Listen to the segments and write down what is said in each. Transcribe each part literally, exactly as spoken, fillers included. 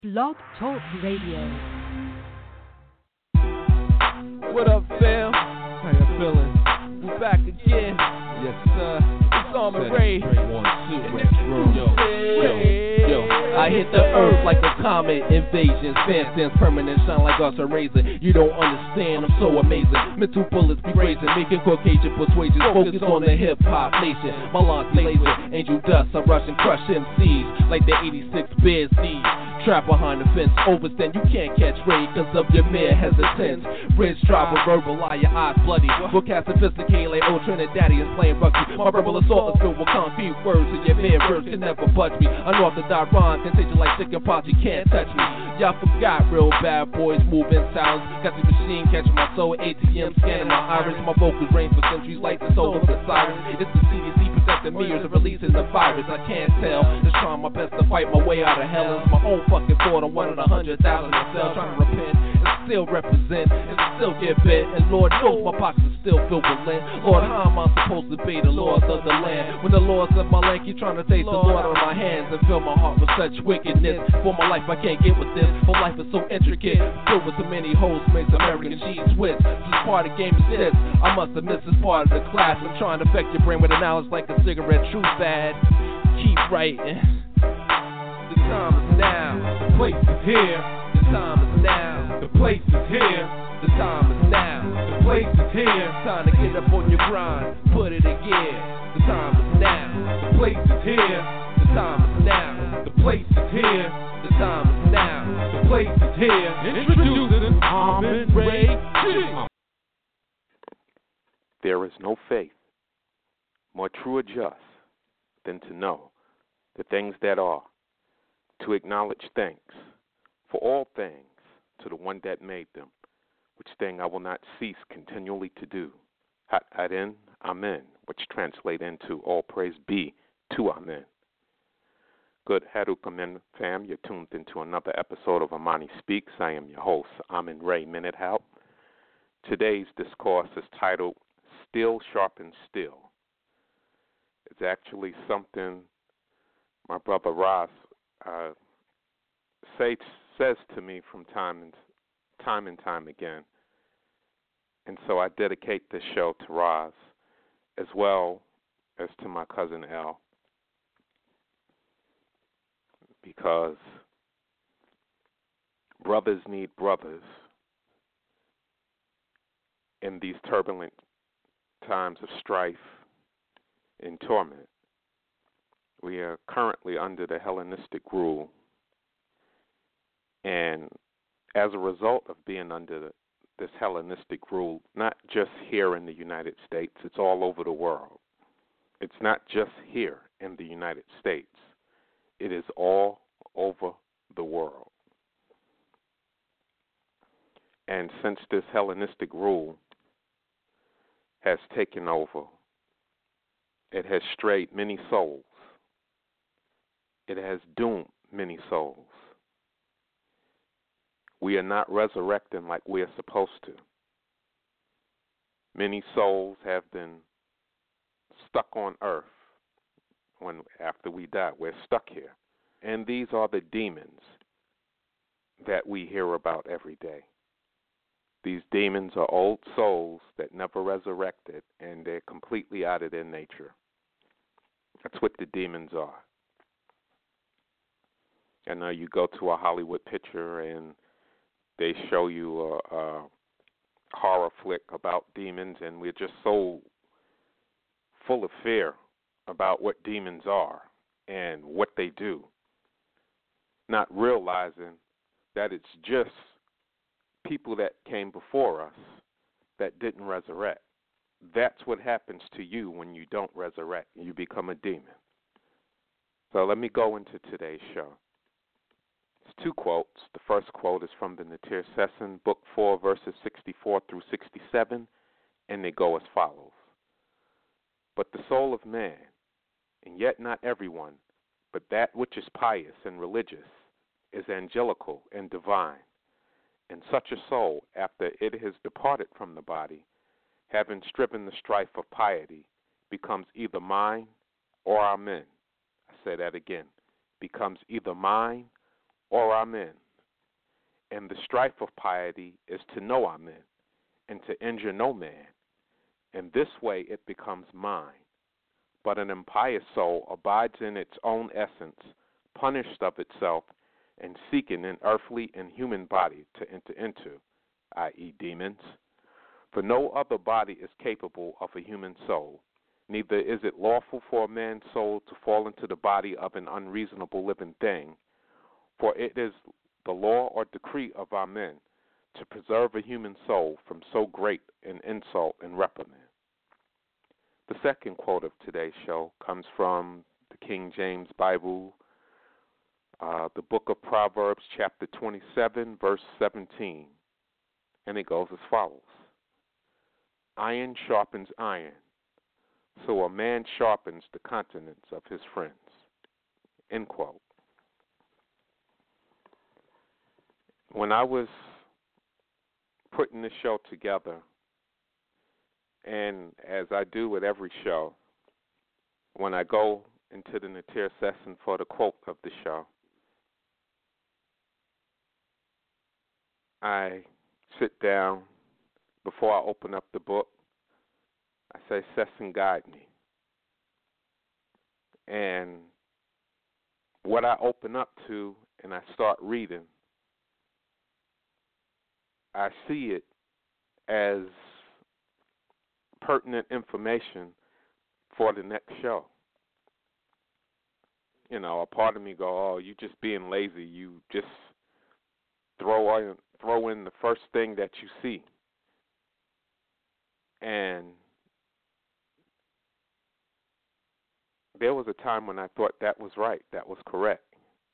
Blog Talk Radio. What up, fam? How you feeling? We're back again. Yes, sir. It's Armin Ray. One, two, Retro. Yo, yo, yo. I hit the earth like a comet invasion. Fan stands permanent, shine like us a razor. You don't understand, I'm so amazing. Mental bullets be raising, making Caucasian persuasions. Focus on the hip hop nation. My launch laser, angel dust. I rush and crush M Cs like the eighty-six Bears Seeds. Trap behind the fence, overstand. You can't catch raid cause of your mere hesitance. Bridge drive with verbal lie, your eyes bloody. Vocab sophisticated like old Trinidadians playing rugby. My verbal assault is filled with concrete words, and your mere verse can never budge me. Unorthodox rhyme, contagion like chicken pox, you can't touch me. Y'all forgot real bad boys moving sounds. Got the machine catching my soul, A T M scanning my iris. My vocals reign for centuries like the soul of the siren. It's the C D C protecting me as of releasing the virus. I can't tell, just trying my best to fight my way out of hell. It's my own fucking fault. I'm one in a hundred thousand in cell, trying to repent and still represent and still get bit. And Lord knows my pockets are still filled with lint. Lord, how am I supposed to be the lords of the land when the lords of my land keep trying to take the Lord out of my hands and fill my heart with such wickedness? For my life I can't get with this, for life is so intricate, filled with so many hoes, makes American cheese wits. This part of the game is this, I must have missed this part of the class. I'm trying to affect your brain with an knowledge like a cigarette, true bad. Keep writing. The time is now, the place is here. The time is now, the place is here. The time is now, the place is here. Time to get up on your grind, put it in gear. The time is now, the place is here. The time is now, the place is here. The time is now, the place is here. Introducing Armin Ray G. There is no faith more true or just than to know the things that are, to acknowledge thanks for all things to the one that made them, which thing I will not cease continually to do. Hat Adin, Amen, which translate into all praise be to Amen. Good Haduk Amen, fam. You're tuned into another episode of Amani Speaks. I am your host, Amin Ray Minute Help. Today's discourse is titled Steel Sharpens Steel. It's actually something my brother Ross uh, say, says to me from time and time and time again. And so I dedicate this show to Roz as well as to my cousin L, because brothers need brothers in these turbulent times of strife and torment. We are currently under the Hellenistic rule, and as a result of being under the, this Hellenistic rule, not just here in the United States, it's all over the world. It's not just here in the United States. It is all over the world. And since this Hellenistic rule has taken over, it has strayed many souls. It has doomed many souls. We are not resurrecting like we are supposed to. Many souls have been stuck on earth. When after we die, we're stuck here. And these are the demons that we hear about every day. These demons are old souls that never resurrected, and they're completely out of their nature. That's what the demons are. I know you go to a Hollywood picture and they show you a, a horror flick about demons, and we're just so full of fear about what demons are and what they do, not realizing that it's just people that came before us that didn't resurrect. That's what happens to you when you don't resurrect. You become a demon. So let me go into today's show. It's two quotes. The first quote is from the Natir Sesson, Book four, verses sixty-four through sixty-seven, and they go as follows. But the soul of man, and yet not everyone, but that which is pious and religious, is angelical and divine. And such a soul, after it has departed from the body, having striven the strife of piety, becomes either mine or amen. I say that again. Becomes either mine or amen. And the strife of piety is to know amen, and to injure no man. In this way it becomes mine. But an impious soul abides in its own essence, punished of itself, and seeking an earthly and human body to enter into, that is demons. For no other body is capable of a human soul, neither is it lawful for a man's soul to fall into the body of an unreasonable living thing, for it is the law or decree of our men to preserve a human soul from so great an insult and reprimand. The second quote of today's show comes from the King James Bible, uh, the book of Proverbs, chapter twenty-seven, verse seventeen, and it goes as follows. Iron sharpens iron, so a man sharpens the countenance of his friends. End quote. When I was putting this show together, and as I do with every show, when I go into the Natir session for the quote of the show, I sit down. Before I open up the book, I say, Session, guide me. And what I open up to and I start reading, I see it as pertinent information for the next show. You know, a part of me go, oh, you just being lazy. You just throw in, throw in the first thing that you see. And there was a time when I thought that was right, that was correct.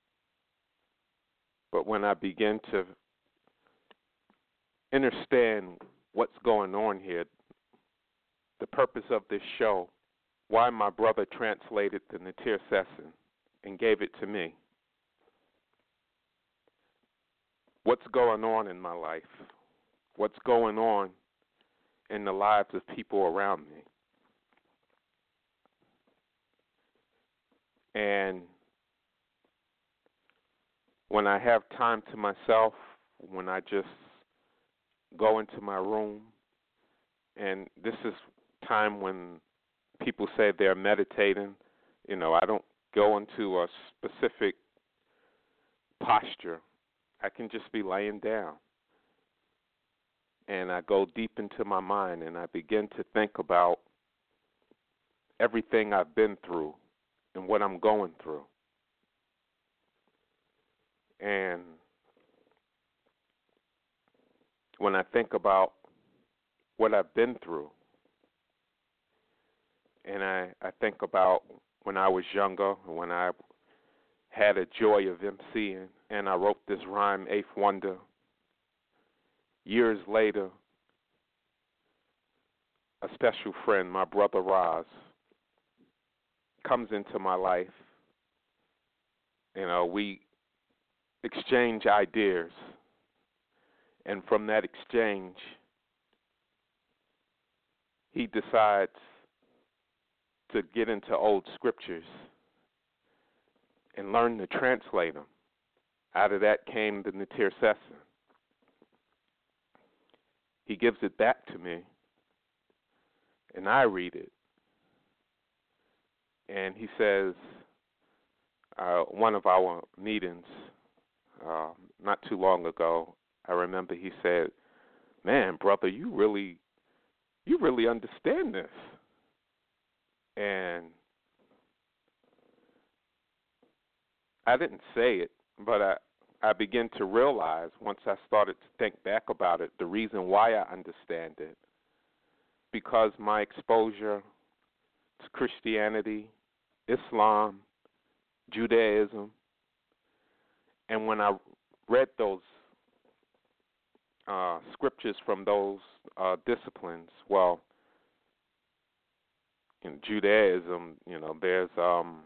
But when I began to understand what's going on here, the purpose of this show, why my brother translated the Natir Session and gave it to me, what's going on in my life, what's going on in the lives of people around me. And when I have time to myself, when I just go into my room, and this is time when people say they're meditating, you know, I don't go into a specific posture. I can just be laying down. And I go deep into my mind and I begin to think about everything I've been through and what I'm going through. And when I think about what I've been through, and I, I think about when I was younger, when I had a joy of emceeing, and I wrote this rhyme, Eighth Wonder. Years later, a special friend, my brother Roz, comes into my life. You know, we exchange ideas, and from that exchange, he decides to get into old scriptures and learn to translate them. Out of that came the Natir Session. He gives it back to me, and I read it. And he says, uh, one of our meetings, uh, not too long ago, I remember he said, man, brother, you really, you really understand this. And I didn't say it, but I, I began to realize once I started to think back about it, the reason why I understand it, because my exposure to Christianity, Islam, Judaism, and when I read those uh, scriptures from those uh, disciplines, well, in Judaism, you know, there's um,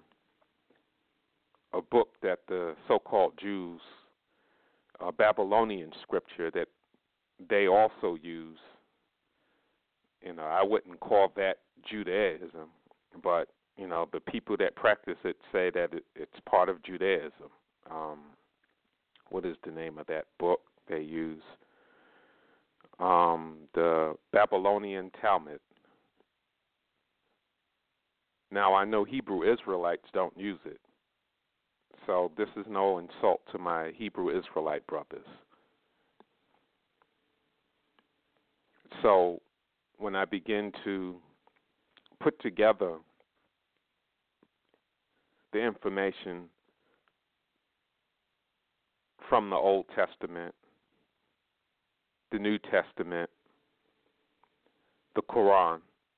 a book that the so-called Jews, uh, Babylonian scripture, that they also use. You know, I wouldn't call that Judaism, but, you know, the people that practice it say that it, it's part of Judaism. Um, what is the name of that book they use? Um, the Babylonian Talmud. Now, I know Hebrew Israelites don't use it, so this is no insult to my Hebrew Israelite brothers. So when I begin to put together the information from the Old Testament, the New Testament, the Quran,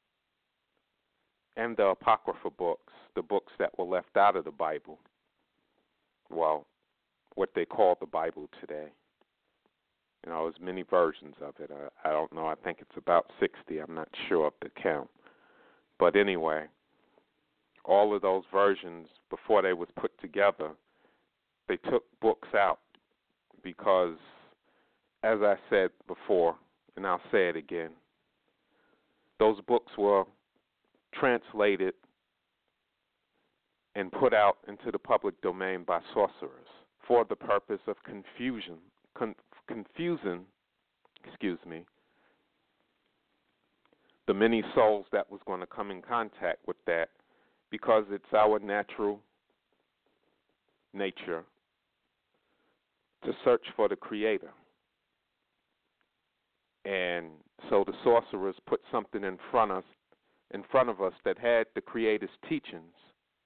and the Apocrypha books, the books that were left out of the Bible, well, what they call the Bible today. You know, there's many versions of it. I, I don't know. I think it's about sixty. I'm not sure of the count. But anyway, all of those versions, before they was put together, they took books out because, as I said before, and I'll say it again, those books were translated and put out into the public domain by sorcerers for the purpose of confusion, con- confusing, excuse me, the many souls that was going to come in contact with that, because it's our natural nature to search for the Creator. And so the sorcerers put something in front of us, in front of us that had the Creator's teachings,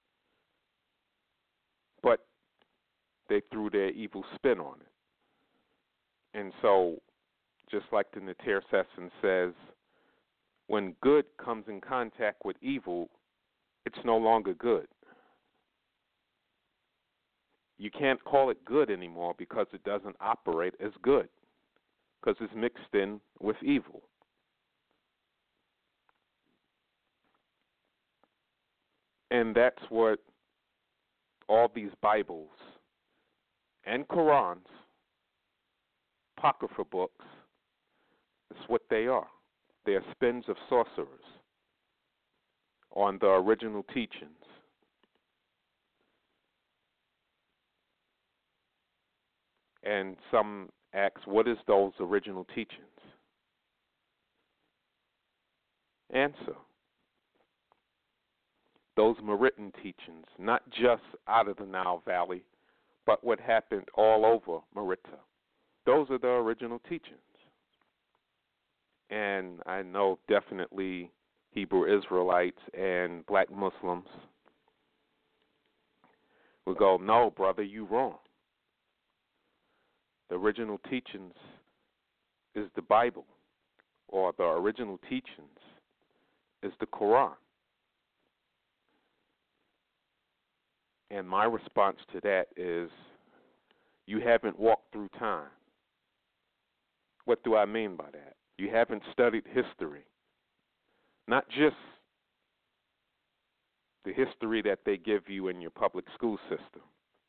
but they threw their evil spin on it. And so, just like the Natir Session says, when good comes in contact with evil, it's no longer good. You can't call it good anymore because it doesn't operate as good, because it's mixed in with evil. And that's what all these Bibles and Qurans, Apocrypha books, is what they are. They are spins of sorcerers on the original teachings. And some ask, what is those original teachings? Answer. Those Meritan teachings, not just out of the Nile Valley, but what happened all over Merita. Those are the original teachings. And I know definitely Hebrew Israelites and black Muslims will go, no, brother, you wrong. The original teachings is the Bible, or the original teachings is the Quran. And my response to that is, you haven't walked through time. What do I mean by that? You haven't studied history. Not just the history that they give you in your public school system.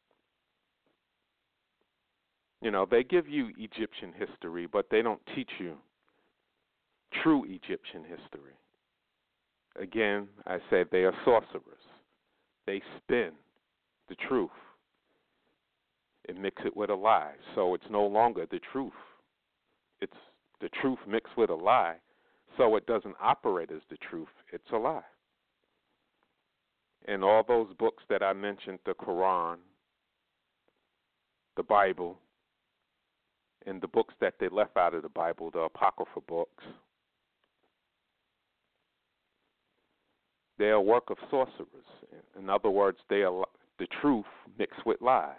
You know, they give you Egyptian history, but they don't teach you true Egyptian history. Again, I said they are sorcerers. They spin the truth and mix it with a lie. So it's no longer the truth. It's the truth mixed with a lie, so it doesn't operate as the truth. It's a lie. And all those books that I mentioned, the Quran, the Bible, and the books that they left out of the Bible, the Apocrypha books, they are a work of sorcerers. In other words, they are the truth mixed with lies.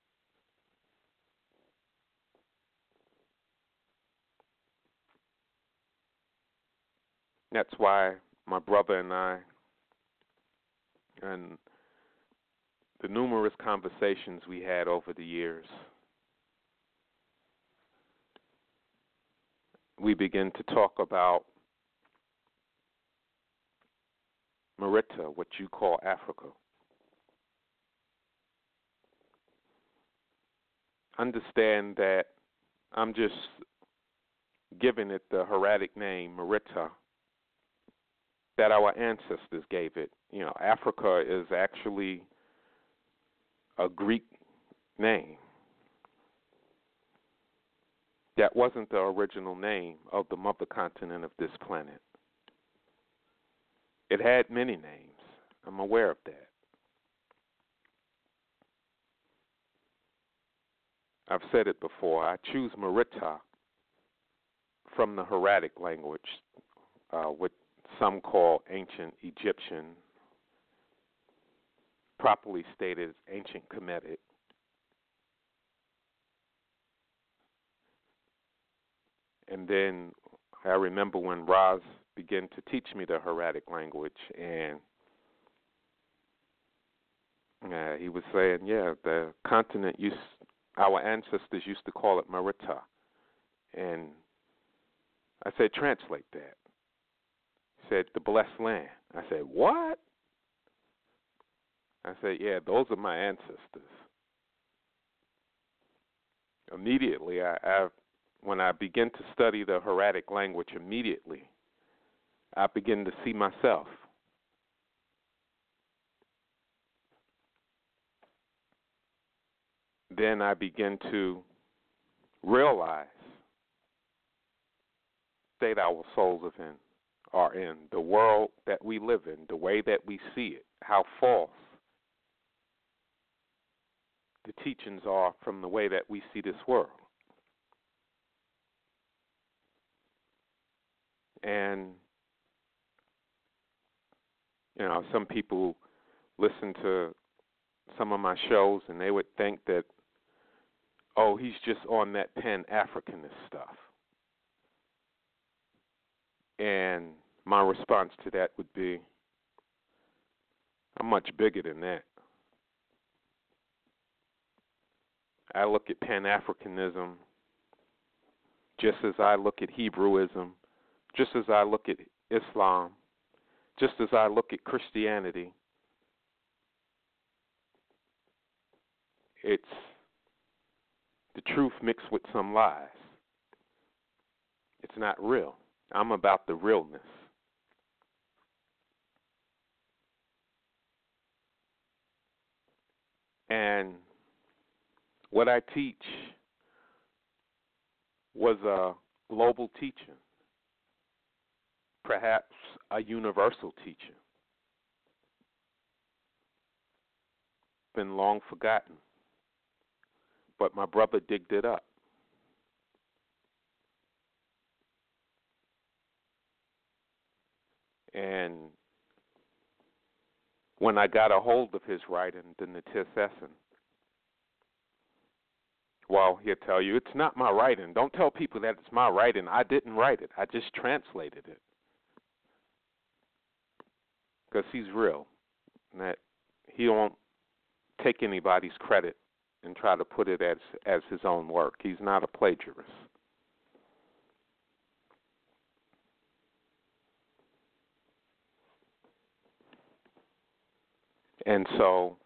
That's why my brother and I, and the numerous conversations we had over the years, we begin to talk about Merita, what you call Africa. Understand that I'm just giving it the hieratic name, Merita, that our ancestors gave it. You know, Africa is actually a Greek name. That wasn't the original name of the mother continent of this planet. It had many names. I'm aware of that. I've said it before. I choose Merita from the Hieratic language, uh, what some call ancient Egyptian, properly stated ancient Kemetic. And then I remember when Raz began to teach me the Hieratic language, and uh, he was saying, yeah, the continent used, our ancestors used to call it Merita. And I said, translate that. He said, the blessed land. I said, what? I said, yeah, those are my ancestors. Immediately, I, I when I begin to study the Hieratic language, immediately, I begin to see myself. Then I begin to realize the state our souls are in, are in, the world that we live in, the way that we see it, how false the teachings are from the way that we see this world. And, you know, some people listen to some of my shows and they would think that, oh, he's just on that Pan-Africanist stuff. And my response to that would be, I'm much bigger than that. I look at Pan-Africanism just as I look at Hebrewism, just as I look at Islam, just as I look at Christianity. It's the truth mixed with some lies. It's not real. I'm about the realness. And what I teach was a global teaching, perhaps a universal teaching, been long forgotten, but my brother digged it up. And when I got a hold of his writing, the Natis Essen, well, he'll tell you, it's not my writing. Don't tell people that it's my writing. I didn't write it. I just translated it. Because he's real. And that he won't take anybody's credit and try to put it as as his own work. He's not a plagiarist. And so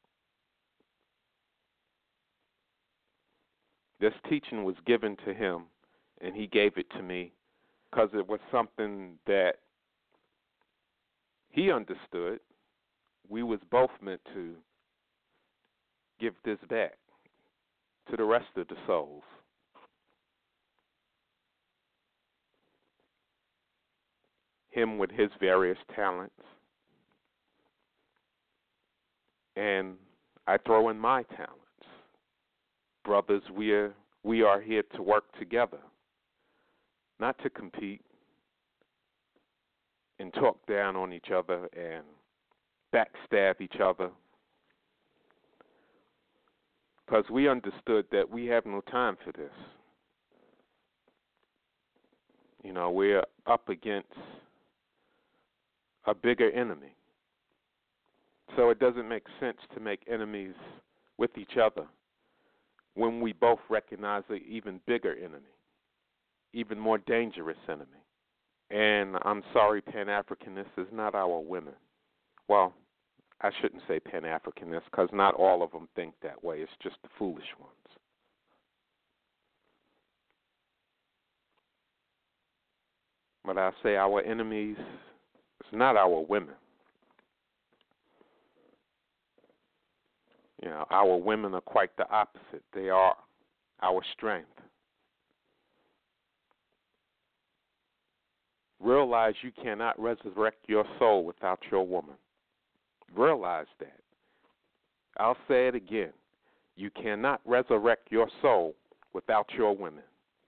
this teaching was given to him, and he gave it to me because it was something that he understood. We was both meant to give this back to the rest of the souls. Him with his various talents, and I throw in my talents. Brothers, we are, we are here to work together, not to compete and talk down on each other and backstab each other, because we understood that we have no time for this. You know, we're up against a bigger enemy. So it doesn't make sense to make enemies with each other when we both recognize an even bigger enemy, even more dangerous enemy. And I'm sorry, Pan-Africanists is not our women. Well, I shouldn't say Pan-Africanists because not all of them think that way. It's just the foolish ones. But I say our enemies is not our women. You know, our women are quite the opposite. They are our strength. Realize you cannot resurrect your soul without your woman. Realize that. I'll say it again. You cannot resurrect your soul without your women.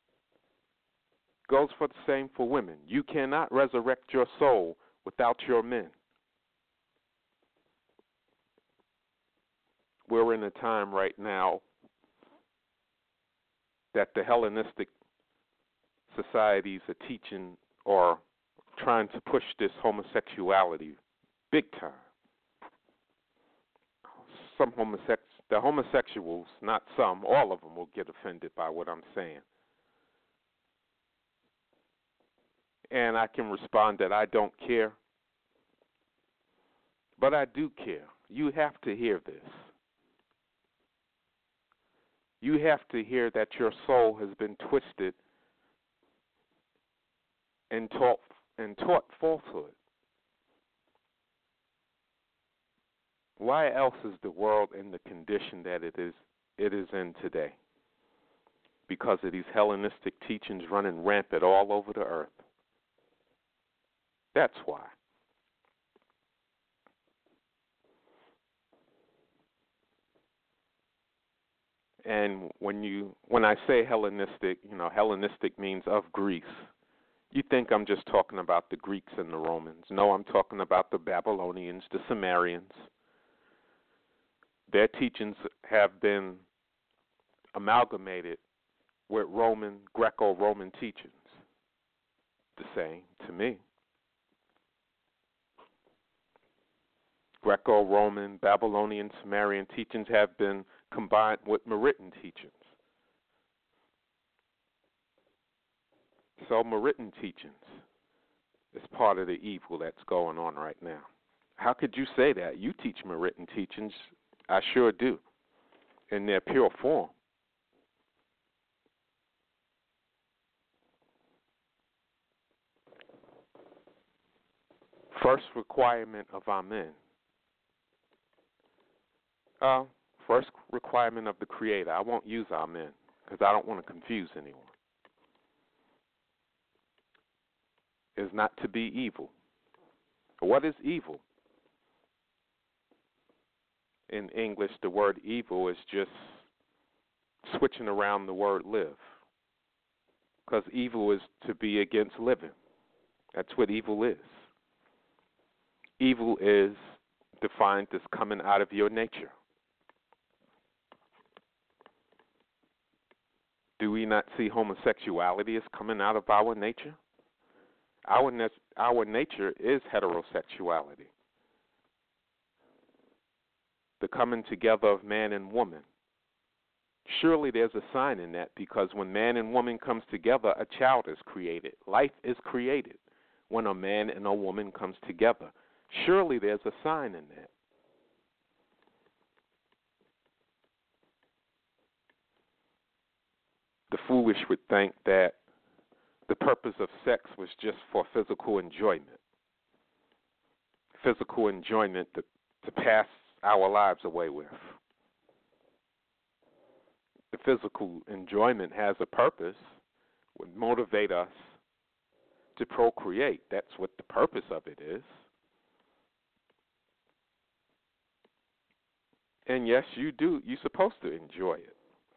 Goes for the same for women. You cannot resurrect your soul without your men. We're in a time right now that the Hellenistic societies are teaching or trying to push this homosexuality big time. Some homosex, the homosexuals, not some, all of them will get offended by what I'm saying. And I can respond that I don't care, but I do care. You have to hear this. You have to hear that your soul has been twisted and taught and taught falsehood. Why else is the world in the condition that it is it is in today? Because of these Hellenistic teachings running rampant all over the earth. That's why. And when you when I say Hellenistic, you know, Hellenistic means of Greece. You think I'm just talking about the Greeks and the Romans. No, I'm talking about the Babylonians, the Sumerians. Their teachings have been amalgamated with Roman, Greco-Roman teachings. The same to me. Greco-Roman, Babylonian, Sumerian teachings have been combined with Meritan teachings. So Meritan teachings is part of the evil that's going on right now. How could you say that? You teach Meritan teachings. I sure do, in their pure form. First requirement of our men. Uh, first requirement of the Creator. I won't use our men because I don't want to confuse anyone. Is not to be evil. What is evil? In English, the word evil is just switching around the word live. Because evil is to be against living. That's what evil is. Evil is defined as coming out of your nature. Do we not see homosexuality as coming out of our nature? Our, ne- our nature is heterosexuality. The coming together of man and woman. Surely there's a sign in that, because when man and woman comes together, a child is created. Life is created when a man and a woman comes together. Surely there's a sign in that. The foolish would think that the purpose of sex was just for physical enjoyment. Physical enjoyment to, to pass our lives away with. The physical enjoyment has a purpose, would motivate us to procreate. That's what the purpose of it is. And yes, you do. You're supposed to enjoy it.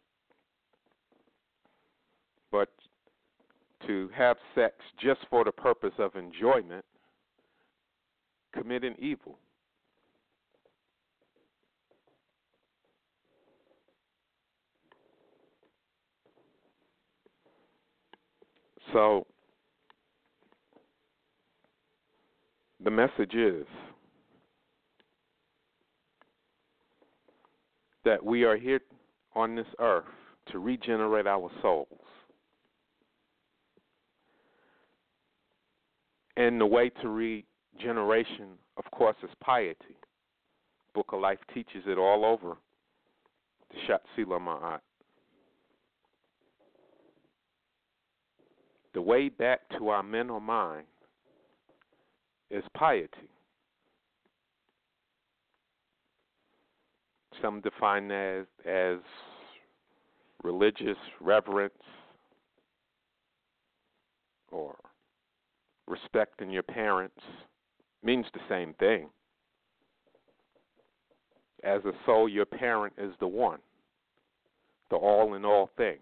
But to have sex just for the purpose of enjoyment, committing evil. So, the message is that we are here on this earth to regenerate our souls. And the way to regeneration, of course, is piety. Book of Life teaches it all over the Shatsila Ma'at. The way back to our mental mind is piety. Some define that as, as religious reverence or respecting your parents means the same thing. As a soul, your parent is the one, the all in all things.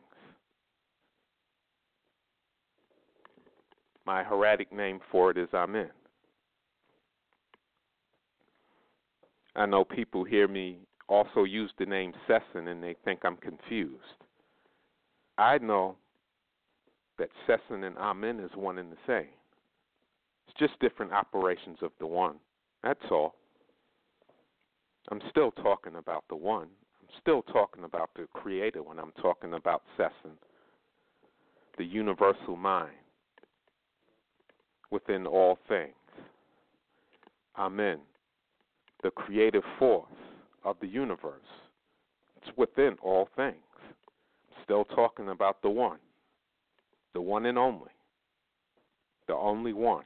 My Heradic name for it is Amen. I know people hear me also use the name Sesson and they think I'm confused. I know that Sesson and Amen is one and the same. It's just different operations of the one. That's all. I'm still talking about the one. I'm still talking about the Creator when I'm talking about Sesson, the universal mind within all things. Amen. The creative force of the universe. It's within all things. I'm still talking about the one. The one and only. The only one.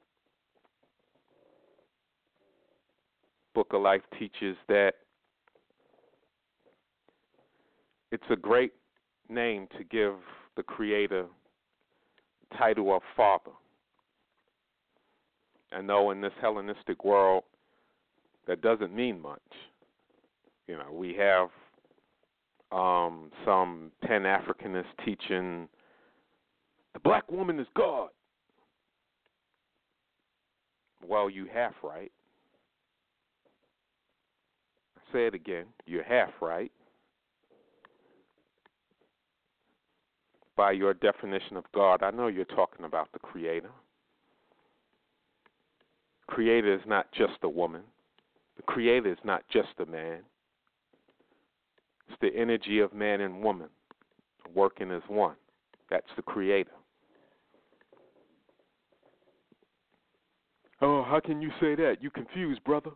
Book of Life teaches that it's a great name to give the Creator the title of Father. I know in this Hellenistic world that doesn't mean much. You know, we have um, some Pan-Africanists teaching the black woman is God. Well, you half right. I say it again, you're half right. By your definition of God, I know you're talking about the Creator. Creator is not just a woman. The Creator is not just a man. It's the energy of man and woman working as one. That's the Creator. Oh, how can you say that? You confused, brother.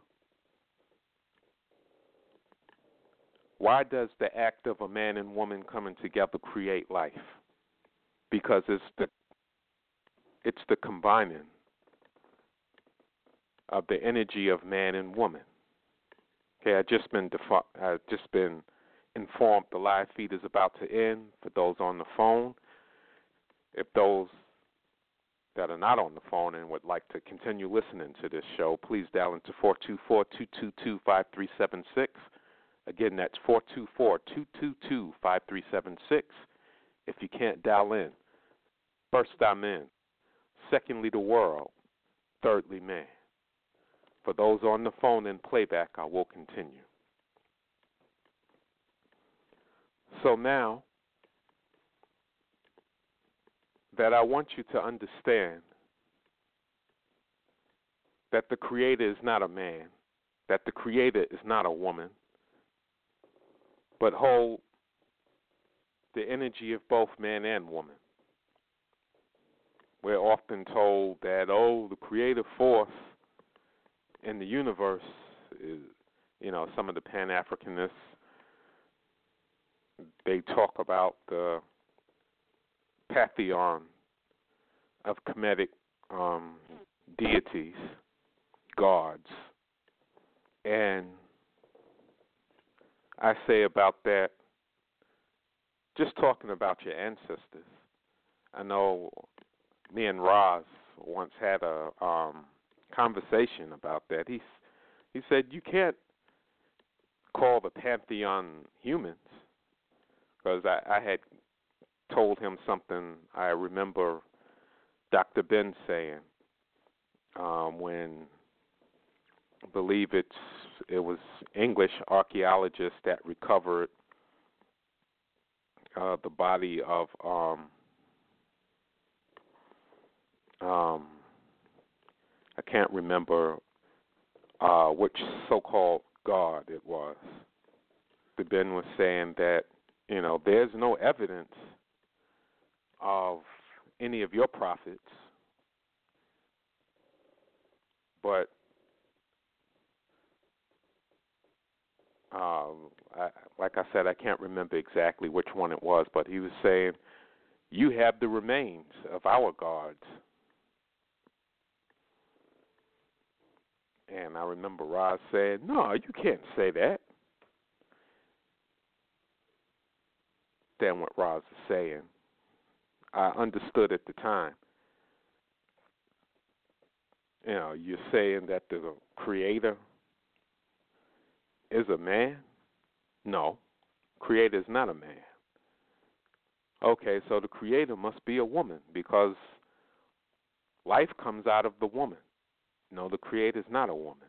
Why does the act of a man and woman coming together create life? Because it's the it's the combining of the energy of man and woman. Okay, I just been defi- I've just been informed the live feed is about to end for those on the phone. If those that are not on the phone and would like to continue listening to this show, please dial into four two four, two two two, five three seven six. Again, that's four two four, two two two, five three seven six. If you can't dial in, first I'm in, secondly the world, thirdly man. For those on the phone and playback, I will continue. So now that I want you to understand that the Creator is not a man, that the Creator is not a woman, but hold the energy of both man and woman. We're often told that, oh, the creative force in the universe is, you know, some of the Pan-Africanists, they talk about the pantheon of Kemetic um, deities, gods. And I say about that, just talking about your ancestors. I know me and Roz once had a um, conversation about that. He, he said, you can't call the pantheon humans, because I, I had told him something I remember Doctor Ben saying um, when I believe it's it was English archaeologists that recovered uh, the body of um, um, I can't remember uh, which so-called god it was. The Ben was saying that, you know, there's no evidence of any of your prophets, but uh, I, like I said, I can't remember exactly which one it was, but he was saying, you have the remains of our gods. And I remember Roz saying, no, you can't say that. Then what Roz was saying, I understood at the time. You know, you're saying that the Creator is a man? No, Creator is not a man. Okay, so the Creator must be a woman because life comes out of the woman. No, the Creator is not a woman.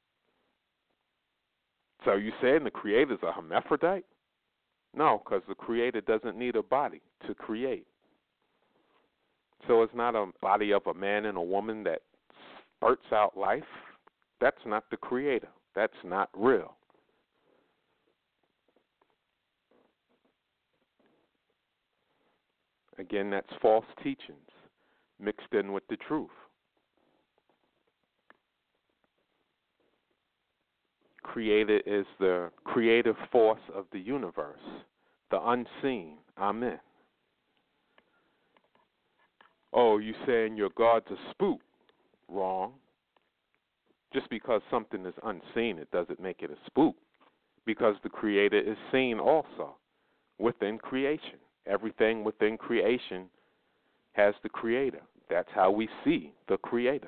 So are you saying the Creator is a hermaphrodite? No, because the Creator doesn't need a body to create. So it's not a body of a man and a woman that spurts out life. That's not the Creator. That's not real. Again, that's false teachings mixed in with the truth. Creator is the creative force of the universe, the unseen. Amen. Oh, you saying your God's a spook? Wrong. Just because something is unseen, it doesn't make it a spook. Because the Creator is seen also within creation. Everything within creation has the Creator. That's how we see the Creator.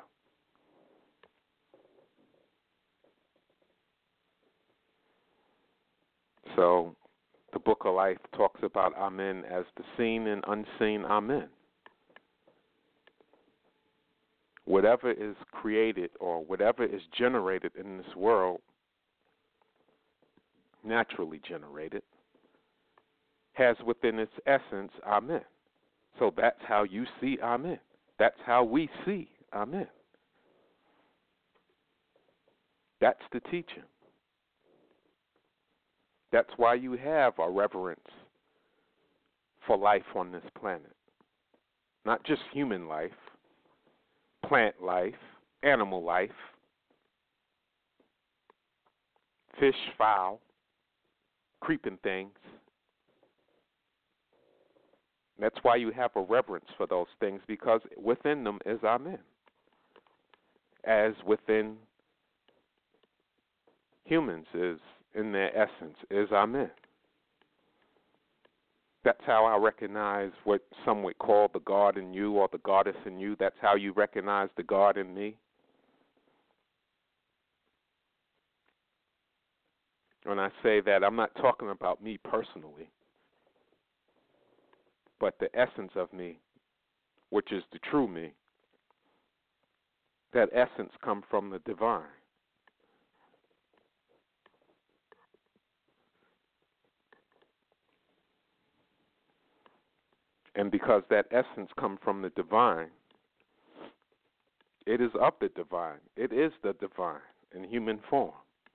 So the Book of Life talks about Amen as the seen and unseen Amen. Whatever is created or whatever is generated in this world, naturally generated, has within its essence Amen. So that's how you see Amen. That's how we see Amen. That's the teaching. That's why you have a reverence for life on this planet. Not just human life, plant life, animal life, fish, fowl, creeping things. That's why you have a reverence for those things, because within them is Amen. As within humans is, in their essence, is Amen. That's how I recognize what some would call the God in you or the goddess in you. That's how you recognize the God in me. When I say that, I'm not talking about me personally, but the essence of me, which is the true me. That essence comes from the divine. And because that essence comes from the divine, it is of the divine. It is the divine in human form.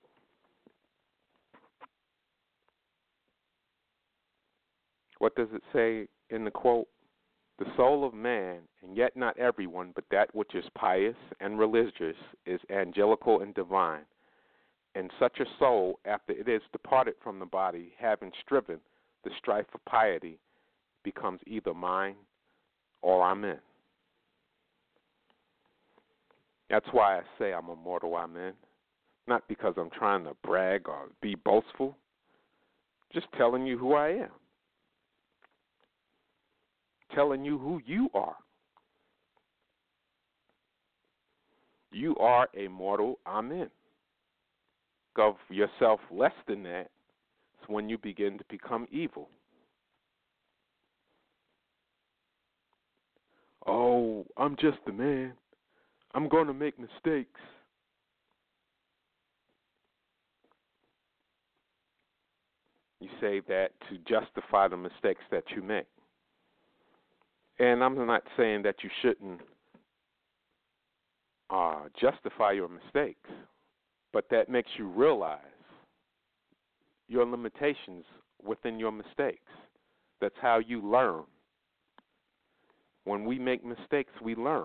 What does it say in the quote? The soul of man, and yet not everyone, but that which is pious and religious, is angelical and divine. And such a soul, after it is departed from the body, having striven the strife of piety, becomes either mine or Amen. That's why I say I'm immortal Amen. Not because I'm trying to brag or be boastful. Just telling you who I am. Telling you who you are. You are a mortal Amen. Of yourself less than that, it's when you begin to become evil. Oh, I'm just a man. I'm going to make mistakes. You say that to justify the mistakes that you make. And I'm not saying that you shouldn't uh, justify your mistakes, but that makes you realize your limitations within your mistakes. That's how you learn. When we make mistakes, we learn.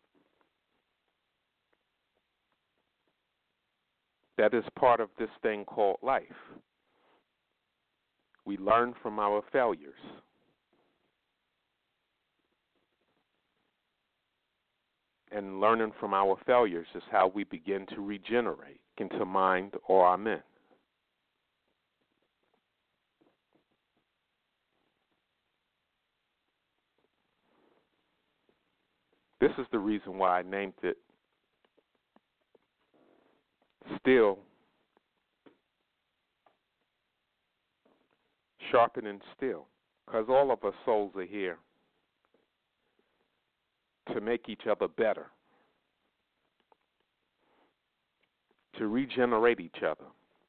That is part of this thing called life. We learn from our failures. And learning from our failures is how we begin to regenerate into mind or Amen. This is the reason why I named it still sharpening steel, because all of us souls are here to make each other better, to regenerate each other.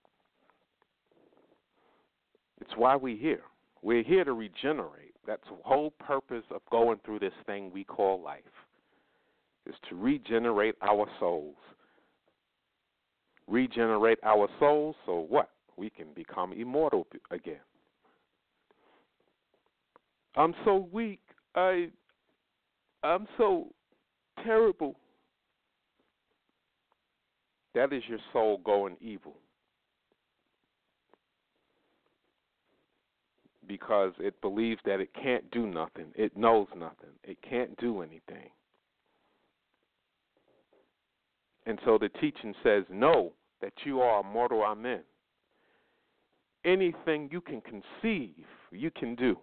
It's why we're here. We're here to regenerate. That's the whole purpose of going through this thing we call life, is to regenerate our souls. Regenerate our souls so what? We can become immortal again. I'm so weak. I, I'm so terrible. That is your soul going evil. Because it believes that it can't do nothing. It knows nothing. It can't do anything. And so the teaching says, know that you are a mortal amen. Anything you can conceive, you can do.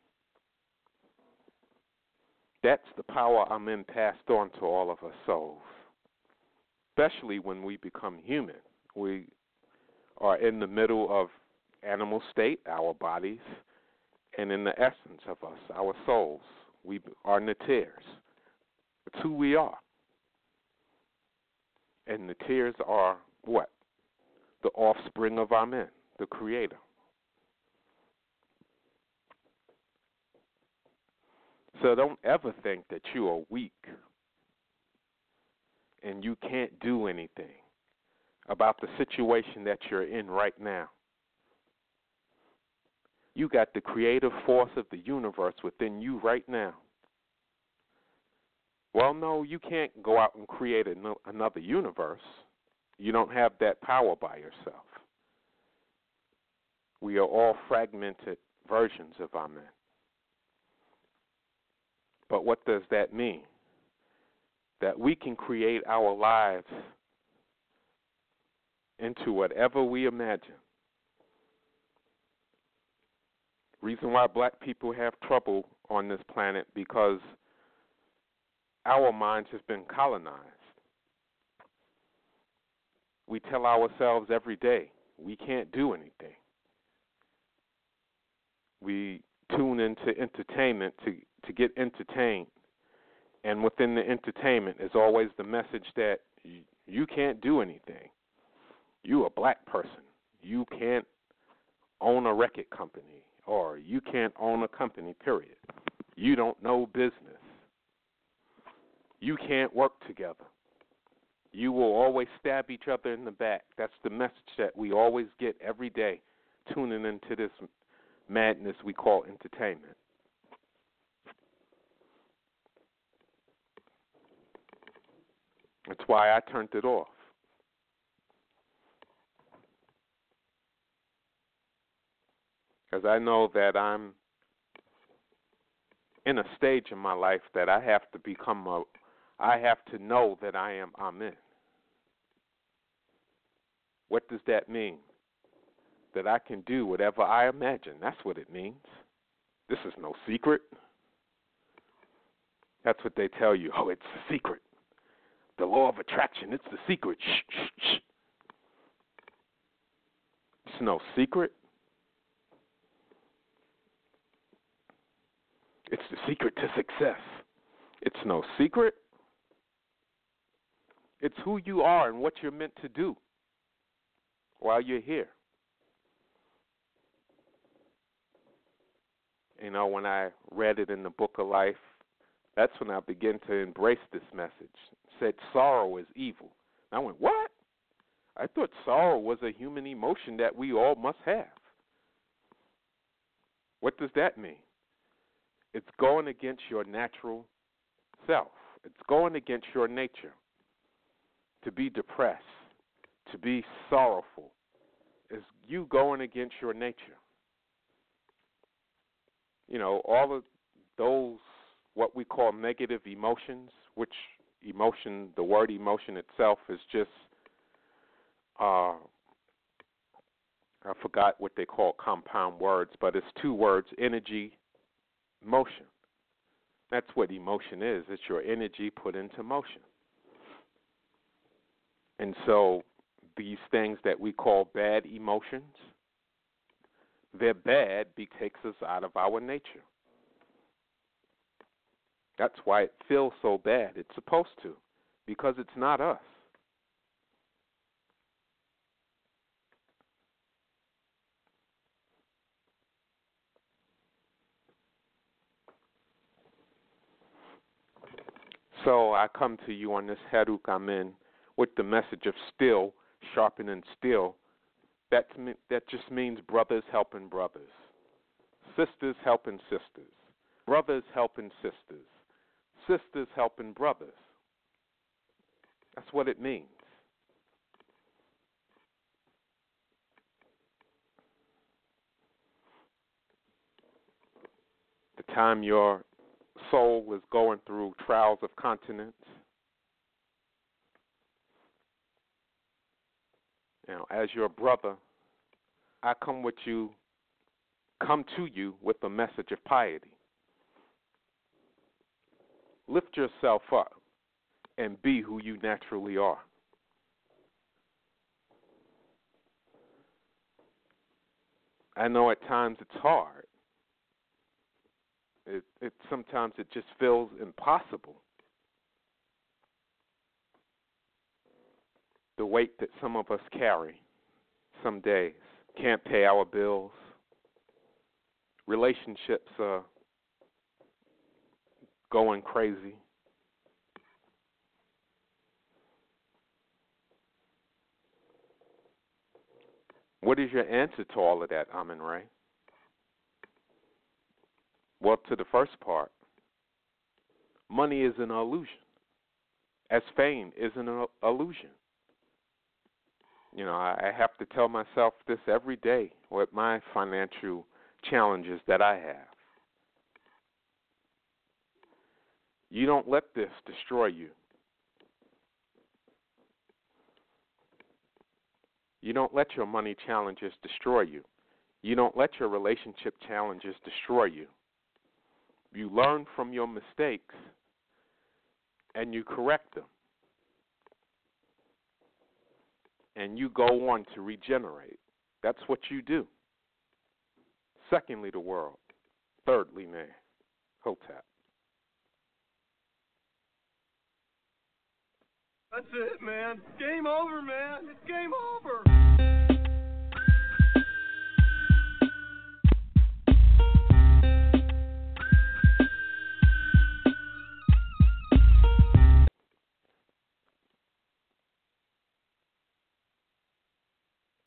That's the power amen passed on to all of us souls. Especially when we become human. We are in the middle of animal state, our bodies, and in the essence of us, our souls. We are Natirs. It's who we are. And Natirs are what? The offspring of Amen, the Creator. So don't ever think that you are weak and you can't do anything about the situation that you're in right now. You got the creative force of the universe within you right now. Well, no, you can't go out and create an- another universe. You don't have that power by yourself. We are all fragmented versions of Amen. But what does that mean? That we can create our lives into whatever we imagine. Reason why black people have trouble on this planet, because our minds have been colonized. We tell ourselves every day we can't do anything. We tune into entertainment to, to get entertained. And within the entertainment is always the message that you, you can't do anything. You a black person. You can't own a record company, or you can't own a company, period. You don't know business. You can't work together. You will always stab each other in the back. That's the message that we always get every day, tuning into this madness we call entertainment. That's why I turned it off. Because I know that I'm in a stage in my life that I have to become a, I have to know that I am Amen. What does that mean? That I can do whatever I imagine. That's what it means. This is no secret. That's what they tell you. Oh, it's a secret. The law of attraction, it's the secret. Shh, shh, shh. It's no secret. It's the secret to success. It's no secret. It's who you are and what you're meant to do while you're here. You know, when I read it in the Book of Life, that's when I began to embrace this message. It said sorrow is evil. And I went, what? I thought sorrow was a human emotion that we all must have. What does that mean? It's going against your natural self. It's going against your nature. To be depressed, to be sorrowful, is you going against your nature. You know, all of those, what we call negative emotions, which emotion, the word emotion itself is just, uh, I forgot what they call compound words, but it's two words, energy, motion. That's what emotion is. It's your energy put into motion. And so these things that we call bad emotions, they're bad because it takes us out of our nature. That's why it feels so bad. It's supposed to, because it's not us. So I come to you on this Heruk Amen with the message of still, sharpening steel. That, that just means brothers helping brothers, sisters helping sisters, brothers helping sisters, sisters helping brothers. That's what it means. The time your soul is going through trials of continence, now, as your brother, I come with you, come to you with a message of piety. Lift yourself up and be who you naturally are. I know at times it's hard. It, it sometimes it just feels impossible. The weight that some of us carry some days. Can't pay our bills. Relationships are going crazy. What is your answer to all of that, Amen Ray? Well, to the first part, money is an illusion, as fame is an illusion. You know, I have to tell myself this every day with my financial challenges that I have. You don't let this destroy you. You don't let your money challenges destroy you. You don't let your relationship challenges destroy you. You learn from your mistakes and you correct them. And you go on to regenerate. That's what you do. Secondly, the world. Thirdly, man, Hotep. That's it, man. Game over, man. It's game over.